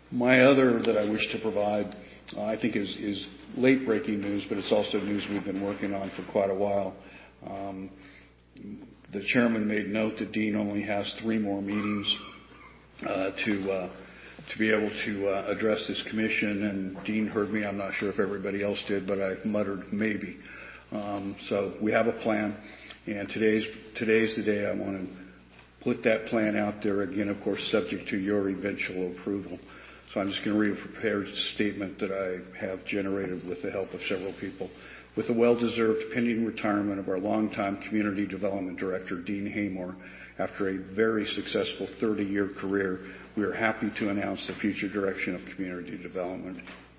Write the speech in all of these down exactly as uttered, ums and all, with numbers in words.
My other that I wish to provide, uh, I think is, is late breaking news, but it's also news we've been working on for quite a while. Um, the chairman made note that Dean only has three more meetings uh, to uh, to be able to uh, address this commission, and Dean heard me. I'm not sure if everybody else did, but I muttered maybe. Um, so we have a plan, and today's today's the day I want to put that plan out there again, of course, subject to your eventual approval. So I'm just going to read a prepared statement that I have generated with the help of several people. With the well-deserved pending retirement of our longtime Community Development Director, Dean Haymore, after a very successful thirty-year career, we are happy to announce the future direction of community development.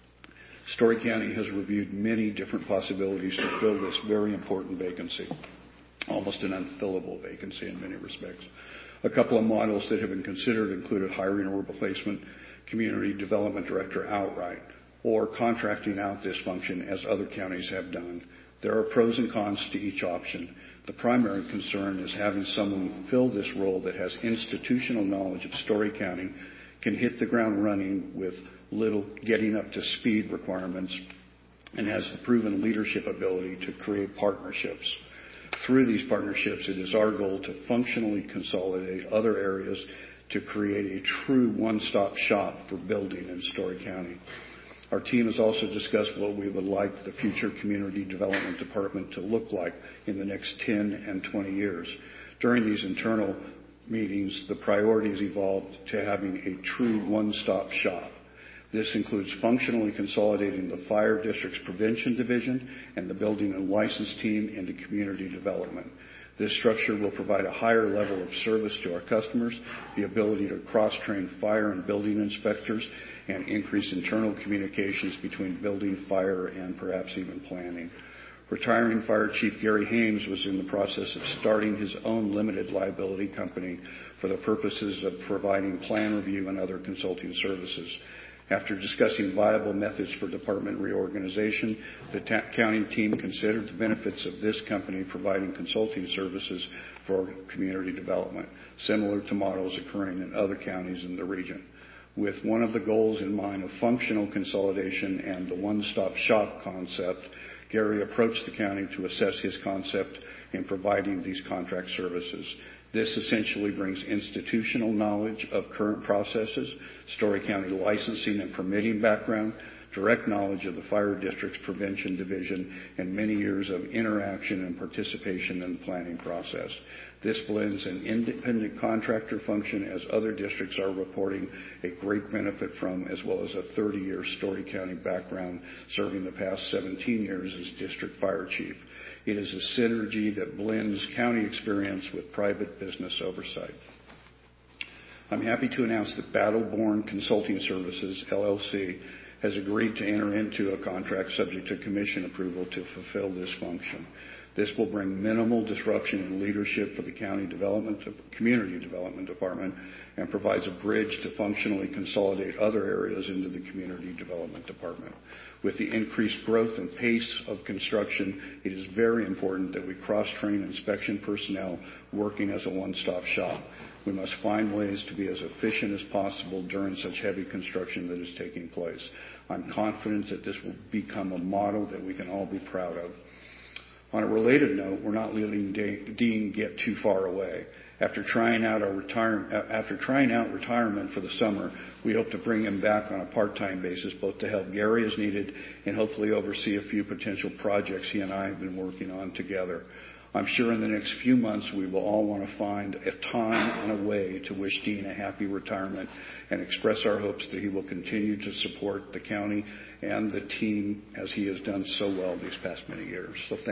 Story County has reviewed many different possibilities to fill this very important vacancy, almost an unfillable vacancy in many respects. A couple of models that have been considered included hiring a replacement Community Development Director outright, or contracting out this function as other counties have done. There are pros and cons to each option. The primary concern is having someone fill this role that has institutional knowledge of Story County, can hit the ground running with little getting up to speed requirements, and has the proven leadership ability to create partnerships. Through these partnerships, it is our goal to functionally consolidate other areas to create a true one-stop shop for building in Story County. Our team has also discussed what we would like the future Community Development Department to look like in the next ten and twenty years. During these internal meetings, the priorities evolved to having a true one-stop shop. This includes functionally consolidating the Fire District's Prevention Division and the Building and License team into community development. This structure will provide a higher level of service to our customers, the ability to cross-train fire and building inspectors, and increase internal communications between building, fire, and perhaps even planning. Retiring Fire Chief Gary Hames was in the process of starting his own limited liability company for the purposes of providing plan review and other consulting services. After discussing viable methods for department reorganization, the ta- county team considered the benefits of this company providing consulting services for community development, similar to models occurring in other counties in the region. With one of the goals in mind of functional consolidation and the one-stop shop concept, Gary approached the county to assess his concept in providing these contract services. This essentially brings institutional knowledge of current processes, Story County licensing and permitting background, direct knowledge of the Fire District's Prevention Division, and many years of interaction and participation in the planning process. This blends an independent contractor function, as other districts are reporting a great benefit from, as well as a thirty-year Story County background serving the past seventeen years as district fire chief. It is a synergy that blends county experience with private business oversight. I'm happy to announce that Battleborn Consulting Services, L L C, has agreed to enter into a contract subject to commission approval to fulfill this function. This will bring minimal disruption in leadership for the county development, community development department, and provides a bridge to functionally consolidate other areas into the community development department. With the increased growth and pace of construction, it is very important that we cross-train inspection personnel working as a one-stop shop. We must find ways to be as efficient as possible during such heavy construction that is taking place. I'm confident that this will become a model that we can all be proud of. On a related note, we're not letting Dean get too far away. After trying out our retirement, after trying out retirement for the summer, we hope to bring him back on a part-time basis, both to help Gary as needed and hopefully oversee a few potential projects he and I have been working on together. I'm sure in the next few months we will all want to find a time and a way to wish Dean a happy retirement and express our hopes that he will continue to support the county and the team as he has done so well these past many years. So thank